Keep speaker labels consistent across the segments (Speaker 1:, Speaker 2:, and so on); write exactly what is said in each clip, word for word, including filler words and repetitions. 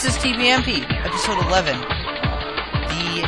Speaker 1: This is T B M P, episode eleven. The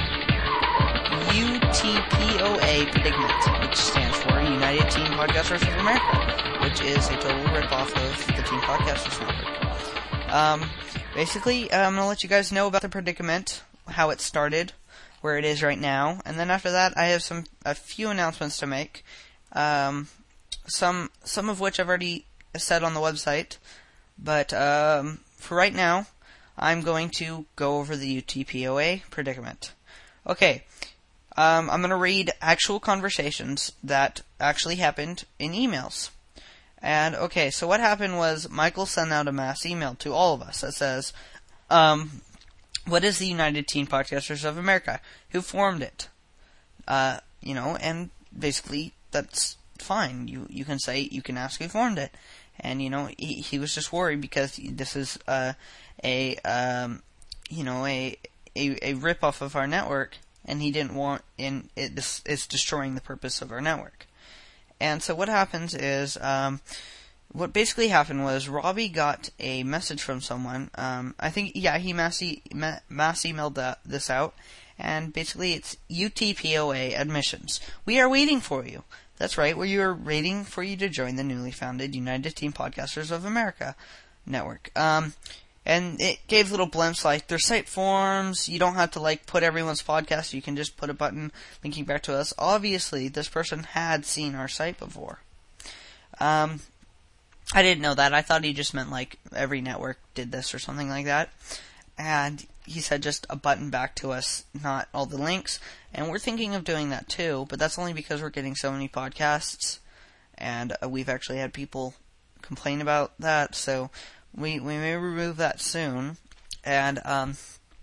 Speaker 1: U T P O A predicament, which stands for United Teen Podcasters of America, which is a total ripoff of the Teen Podcasters Network. Um, basically, I'm going to let you guys know about the predicament, how it started, where it is right now, and then after that, I have some a few announcements to make. Um, some some of which I've already said on the website, but um, for right now, I'm going to go over the U T P O A predicament. Okay, um, I'm going to read actual conversations that actually happened in emails. And, okay, so what happened was Michael sent out a mass email to all of us that says, um, what is the United Teen Podcasters of America? Who formed it? Uh, you know, and basically, that's fine. You you can say, you can ask who formed it. And, you know, he, he was just worried because this is, uh, a, um, you know, a, a, a rip-off of our network, and he didn't want, in it, this is destroying the purpose of our network. And so what happens is, um, what basically happened was Robbie got a message from someone, um, I think, yeah, he mass, e- ma- mass emailed that, this out, and basically it's U T P O A admissions. We are waiting for you. That's right, we are waiting for you to join the newly founded United Teen Podcasters of America network. Um, and it gave little blimps like their site forms. You don't have to like put everyone's podcast. You can just put a button linking back to us. Obviously, this person had seen our site before. Um, I didn't know that. I thought he just meant like every network did this or something like that. And he said just a button back to us, not all the links. And we're thinking of doing that too, but that's only because we're getting so many podcasts. And uh, we've actually had people complain about that, so we we may remove that soon. And um,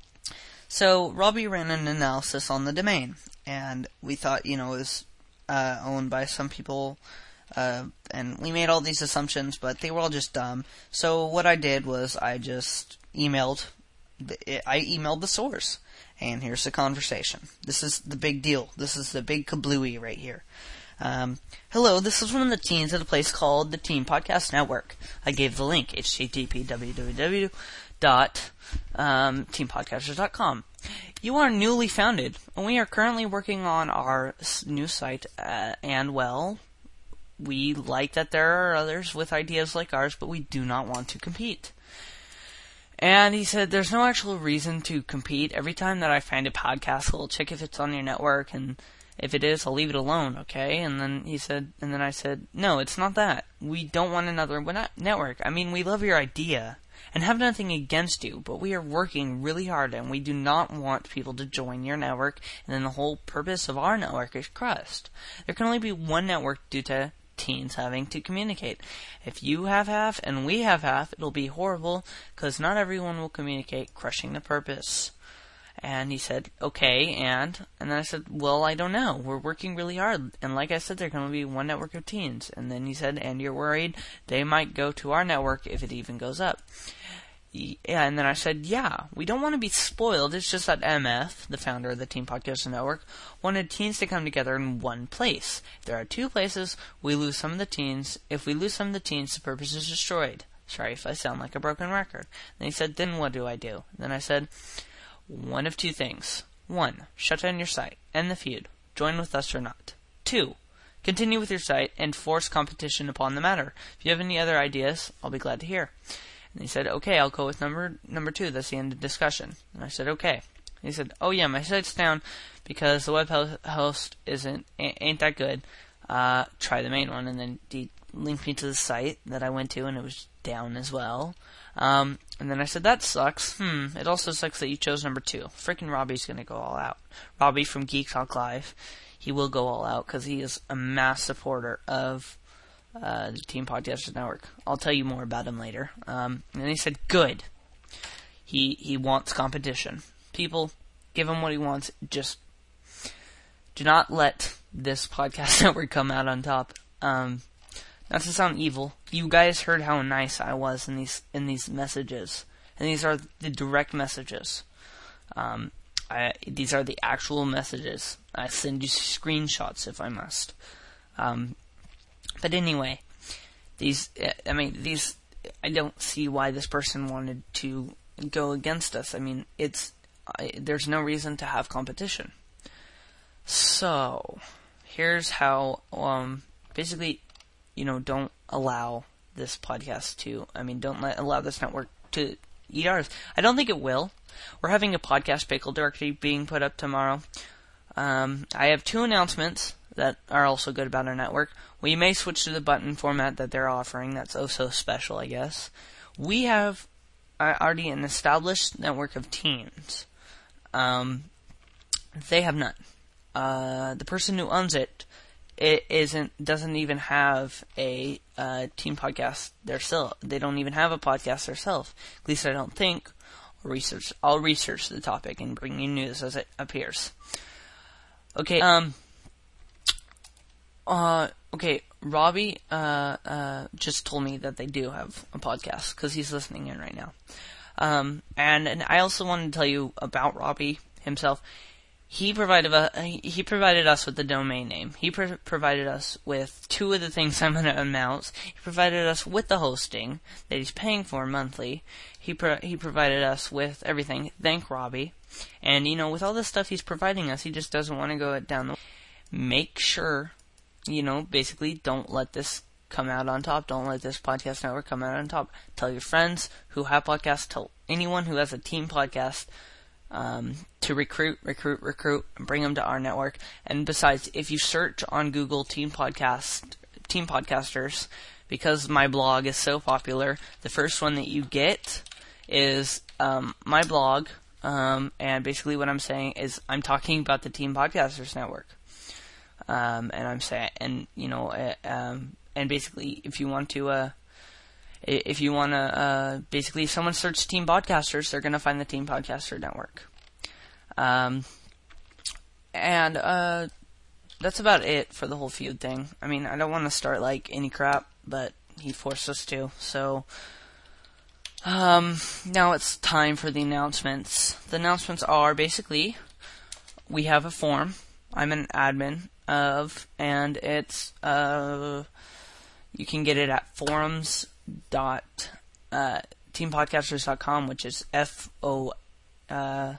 Speaker 1: so Robbie ran an analysis on the domain, and we thought, you know, it was uh, owned by some people, uh, and we made all these assumptions, but they were all just dumb. So what I did was I just emailed, I emailed the source, and here's the conversation. This is the big deal. This is the big kablooey right here. Um, hello, this is one of the teens at a place called the Teen Podcast Network. I gave the link, h t t p w w w dot teen podcasters dot com. You are newly founded, and we are currently working on our new site, uh, and well, we like that there are others with ideas like ours, but we do not want to compete. And he said, there's no actual reason to compete. Every time that I find a podcast, we'll check if it's on your network, and if it is, I'll leave it alone, okay? And then he said, and then I said, no, it's not that. We don't want another network. I mean, we love your idea and have nothing against you, but we are working really hard, and we do not want people to join your network, and then the whole purpose of our network is crushed. There can only be one network due to teens having to communicate. If you have half and we have half, it'll be horrible, because not everyone will communicate, crushing the purpose. And he said, okay, and? And then I said, well, I don't know. We're working really hard. And like I said, there's going to be one network of teens. And then he said, and you're worried they might go to our network if it even goes up. Yeah, and then I said, yeah, we don't want to be spoiled. It's just that M F, the founder of the Teen Podcast Network, wanted teens to come together in one place. If there are two places, we lose some of the teens. If we lose some of the teens, the purpose is destroyed. Sorry if I sound like a broken record. Then he said, then what do I do? Then I said, one of two things. One, shut down your site, end the feud, join with us or not. Two, continue with your site and force competition upon the matter. If you have any other ideas, I'll be glad to hear. And he said, okay, I'll go with number number two. That's the end of the discussion. And I said, okay. And he said, oh yeah, my site's down because the web host isn't ain't that good. Uh, try the main one. And then he linked me to the site that I went to, and it was down as well. Um, and then I said, that sucks. Hmm, it also sucks that you chose number two. Frickin' Robbie's gonna go all out. Robbie from Geek Talk Live, he will go all out because he is a mass supporter of uh, the Teen Podcasters Network. I'll tell you more about him later. Um, and he said, good. He, he wants competition. People, give him what he wants. Just do not let this podcast network come out on top. Um, Not to sound evil, you guys heard how nice I was in these in these messages, and these are the direct messages. Um, I, these are the actual messages. I send you screenshots if I must. Um, but anyway, these I mean these I don't see why this person wanted to go against us. I mean, it's I, there's no reason to have competition. So, here's how, um, basically, you know, don't allow this podcast to, I mean, don't let, allow this network to eat ours. I don't think it will. We're having a podcast pickle directory being put up tomorrow. Um, I have two announcements that are also good about our network. We may switch to the button format that they're offering. That's oh so special, I guess. We have uh, already an established network of teams. Um, they have none. Uh, the person who owns it, it isn't doesn't even have a uh, team podcast. They're still they don't even have a podcast themselves. At least I don't think. I'll research. I'll research the topic and bring you news as it appears. Okay. Um. Uh. Okay. Robbie. Uh. Uh. Just told me that they do have a podcast because he's listening in right now. Um. And and I also wanted to tell you about Robbie himself. He provided a, he provided us with the domain name. He pr- provided us with two of the things I'm going to announce. He provided us with the hosting that he's paying for monthly. He pro- he provided us with everything. Thank Robbie. And, you know, with all the stuff he's providing us, he just doesn't want to go down the... Make sure, you know, basically don't let this come out on top. Don't let this podcast network come out on top. Tell your friends who have podcasts. Tell anyone who has a team podcast Um, to recruit, recruit, recruit, and bring them to our network. And besides, if you search on Google Team Podcast, Team Podcasters, because my blog is so popular, the first one that you get is um, my blog. Um, and basically, what I'm saying is, I'm talking about the Team Podcasters network. Um, and I'm saying, and you know, uh, um, and basically, if you want to. Uh, If you want to, uh, basically, if someone searches Team Podcasters, they're going to find the Team Podcaster Network. Um, and, uh, that's about it for the whole feud thing. I mean, I don't want to start, like, any crap, but he forced us to, so, um, now it's time for the announcements. The announcements are, basically, we have a forum I'm an admin of, and it's, uh, you can get it at forums dot uh team podcasters dot com, which is f o uh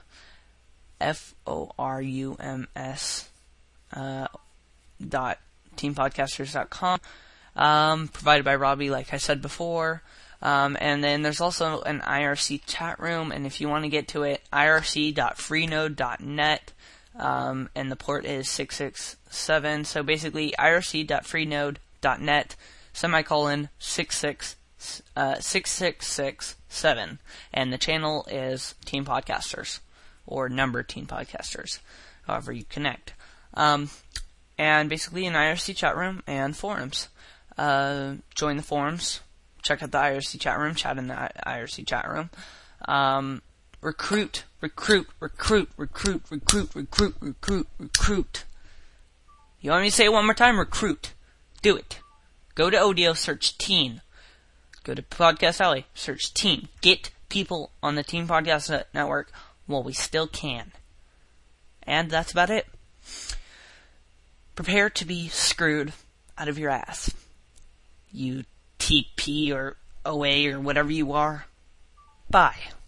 Speaker 1: f o r u m s uh dot team podcasters dot com, um provided by Robbie, like I said before. Um and then there's also an I R C chat room, and if you want to get to it, I R C dot freenode dot net, um and the port is six six seven. So basically I R C dot freenode dot net semicolon six six Uh, six six six seven, and the channel is Team Podcasters, or number Team Podcasters, however you connect. Um, and basically an I R C chat room and forums. Uh, join the forums, check out the I R C chat room, chat in the I R C chat room. Um, recruit, recruit, recruit, recruit, recruit, recruit, recruit, recruit. You want me to say it one more time? Recruit. Do it. Go to Odeo, search teen. Go to Podcast Alley, search team. Get people on the Team Podcast Network while we still can. And that's about it. Prepare to be screwed out of your ass. You T P or O A or whatever you are. Bye.